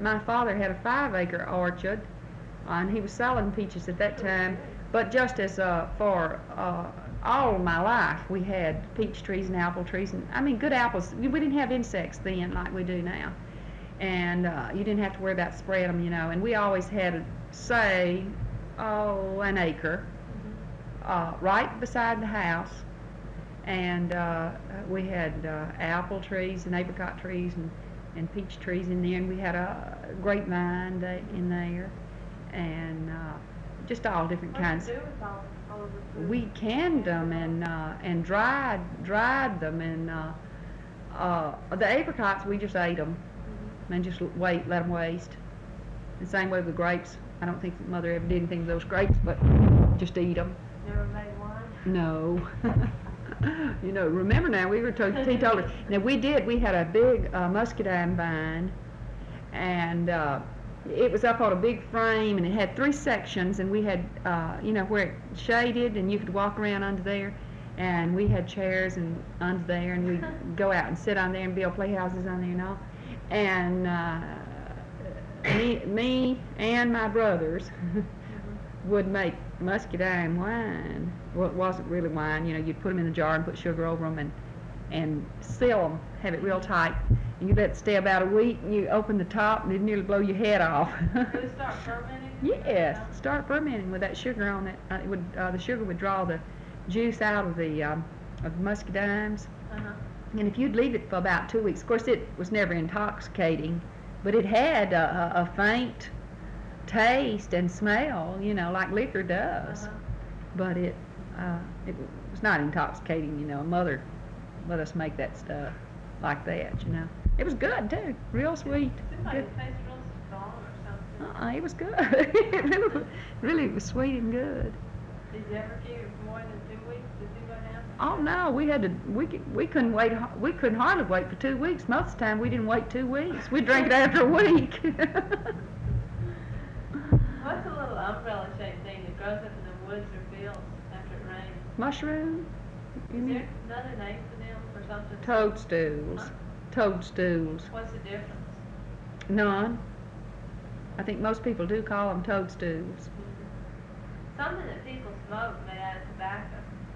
my father had a 5-acre orchard, and he was selling peaches at that time. But just as for all my life, we had peach trees and apple trees, and I mean good apples. We didn't have insects then like we do now, and you didn't have to worry about spreading them, you know. And we always had, say, an acre right beside the house, and we had apple trees and apricot trees and peach trees in there, and we had a grapevine in there, and just all different kinds. What do you do with all of the food? We canned them and dried them, and the apricots we just ate them and just let them waste. The same way with grapes. I don't think Mother ever did anything with those grapes, but just eat them. Never made wine? No. You know, remember now, we were teetotalers. Now we had a big muscadine vine, and it was up on a big frame, and it had 3 sections, and we had, you know, where it shaded, and you could walk around under there, and we had chairs and under there, and we'd go out and sit on there and build playhouses on there and all. And me and my brothers would make muscadine wine. Well, it wasn't really wine, you know, you'd put them in a jar and put sugar over them and seal them, have it real tight. And you let it stay about a week, and you open the top, and it'd nearly blow your head off. Would it start fermenting? Yes, start fermenting with that sugar on it. The sugar would draw the juice out of the muscadines. And if you'd leave it for about 2 weeks, of course it was never intoxicating, but it had a faint taste and smell, you know, like liquor does. But it was not intoxicating, you know. Mother let us make that stuff like that, you know. It was good too, real sweet. It seems like it tastes real strong or something. It was good. It really was sweet and good. Did you ever keep it for more than 2 weeks? Did you go down? Oh no, we couldn't wait. We couldn't hardly wait for 2 weeks. Most of the time we didn't wait 2 weeks. We drank it after a week. What's a little umbrella-shaped thing that grows up in the woods or fields after it rains? Mushroom? You Is mean? there another name for them or something? Toadstools. Huh? Toadstools. What's the difference? None. I think most people do call them toadstools. Something that people smoke made out of tobacco.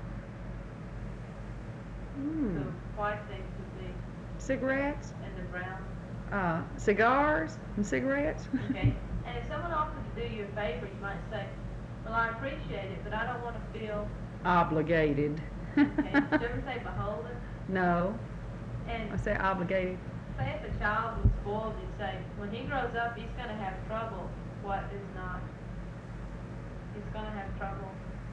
The white things would be, Cigarettes? and the brown. Cigars and cigarettes? Okay. And if someone offered to do you a favor, you might say, well, I appreciate it, but I don't want to feel... Obligated. Okay. Did you ever say beholden? No. And I say obligated. say if a child was spoiled, you'd say, when he grows up, he's going to have trouble. What is not? He's going to have trouble.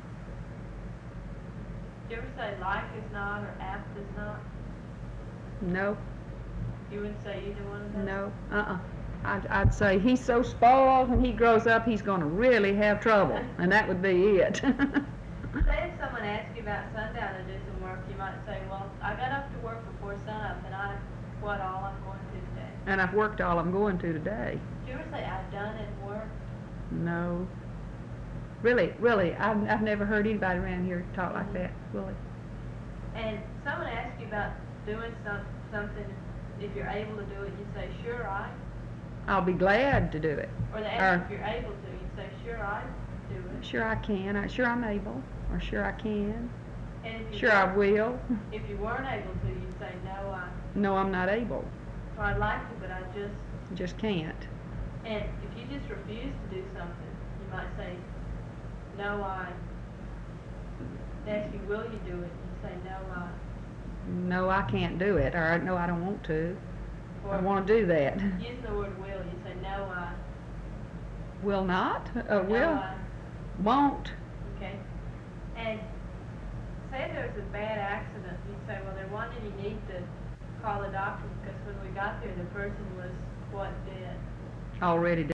Did you ever say like is not or apt is not? No. You wouldn't say either one of those? No. I'd say he's so spoiled when he grows up he's going to really have trouble, and that would be it. Say if someone asked you about sundown to do some work, you might say, well, I got up to work before sunup, and I what all I'm going to today. And I've worked all I'm going to today. Did you ever say I've done it and worked? No. Really, I've never heard anybody around here talk like that, really. And someone asks you about doing something, if you're able to do it, you say, sure, I. I'll be glad to do it. Or they ask if you're able to, you say, sure, I do it. Sure I can. Sure I'm able. Or sure I can. And if you Sure I will. If you weren't able to, you'd say, no, I. No, I'm not able. Or I'd like to, but I just. Just can't. And if you just refuse to do something, you might say, no, I. They ask you, will you do it? You say, no, I. No, I can't do it. Or no, I don't want to. Or I want to do that. use the word will, you say, no, I. Will not? No, Will? I. Won't? Okay. And say there was a bad accident, you'd say, well, there wasn't any need to call the doctor because when we got there, the person was what, dead? Already